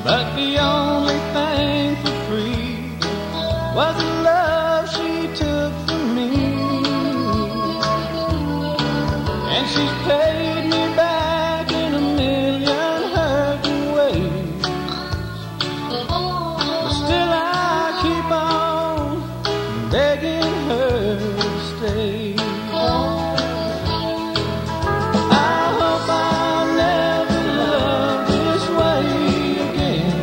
But the only thing for free was the love she took from me. And she's paid me back in a million hurting ways. But still I keep on begging her to stay. I hope I'll never love this way again.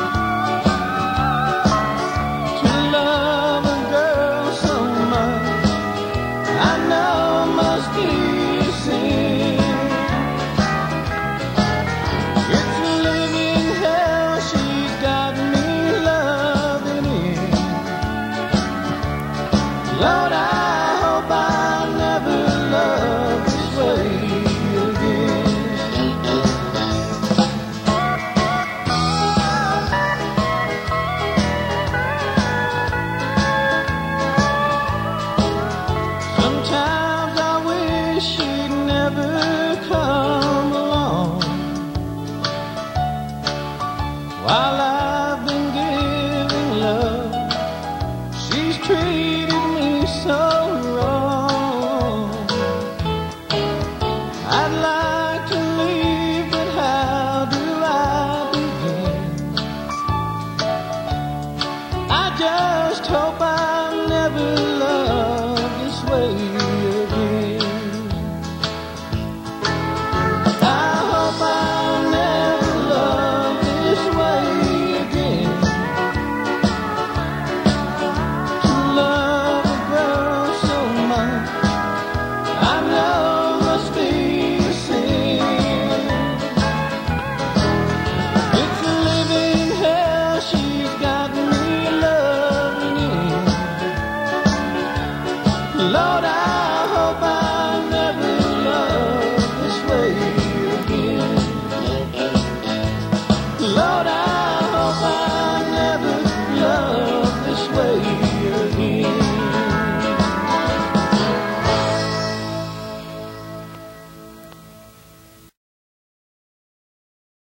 To love a girl so much, I know must be a sin. It's a living hell she's got me loving in. Lord, I hope I'll never love this way again. Sometimes I wish she'd never come along while I